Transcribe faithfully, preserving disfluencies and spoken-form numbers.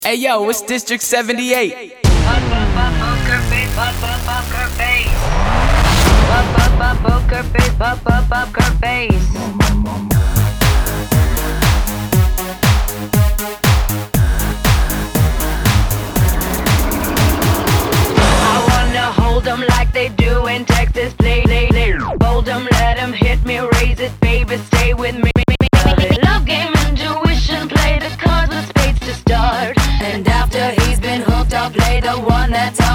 Hey yo, it's District seventy-eight. Poker face, poker face. Poker face, poker face. I wanna hold 'em like they do in Texas. Play, play, play. Hold 'em, let 'em hit me, raise it, baby, stay with me. Love game, intuition, play the cards with spades to start. And after he's been hooked, I'll play the one that's